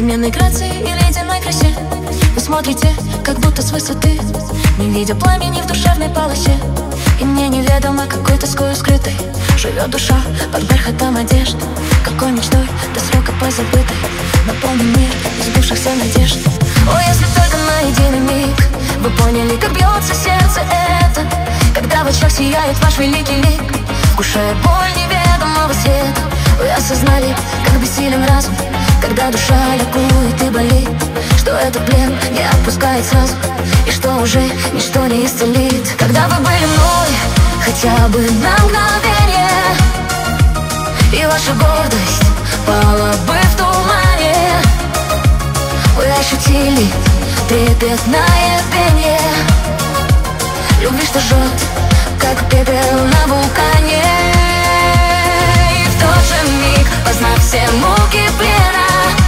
надменной грации и ледяной красе. Вы смотрите, как будто с высоты, не видя пламени в душевной полосе. И мне неведомо, какой тоской скрытой живет душа под бархатом одежд. Какой мечтой до срока позабытой наполнен мир сбившихся надежд. О, если только на единый миг вы поняли, как бьется сердце это, когда в очах сияет ваш великий лик, вкушая боль неведомого света. Вы осознали, как бессилен разум, когда душа ликует и болит, что этот плен не отпускает сразу, и что уже ничто не исцелит. Когда вы были мной хотя бы на мгновение, и ваша гордость пала бы в тумане, вы ощутили трепетное пение любви, что жжет, как пепел на вулкане. И в тот же миг, познав все муки плена,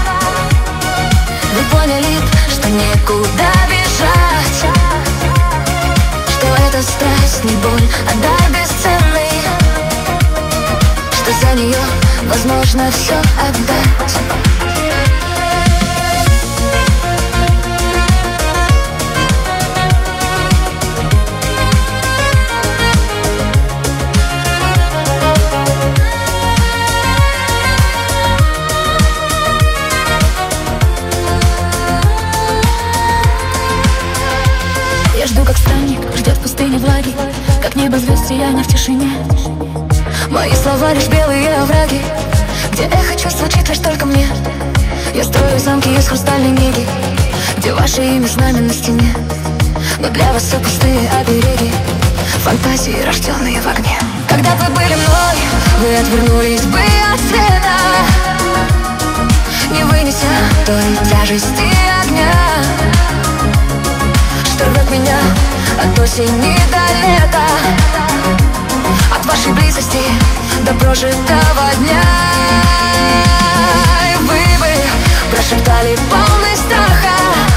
вы поняли, что некуда бежать, что эта страсть не боль, а дар бесценный, что за нее возможно все отдать. Я жду, как странник ждет в пустыне влаги, как небо звезд сияние в тишине. Мои слова лишь белые овраги, где эхо чувств звучит лишь только мне. Я строю замки из хрустальной книги, где ваше имя знамя на стене. Но для вас все пустые обереги, фантазии, рожденные в огне. Когда вы были мной, вы отвернулись бы от света, не вынеся той тяжести огня, что рвет меня от осени до лета, от вашей близости до прожитого дня. И вы бы прошептали полный страха: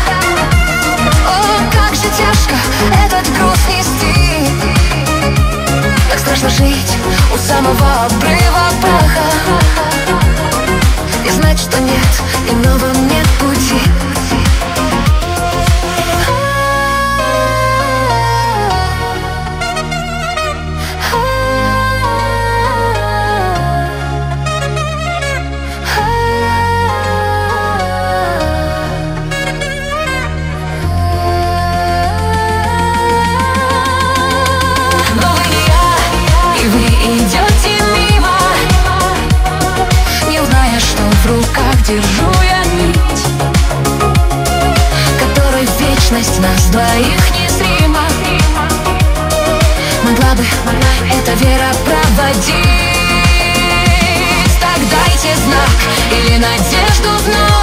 о, как же тяжко этот груз нести, как страшно жить у самого обрыва праха и знать, что нет иного, нет пути. Держу я нить, которой вечность нас двоих незрима. Могла бы эта вера проводить, так дайте знак или надежду вновь.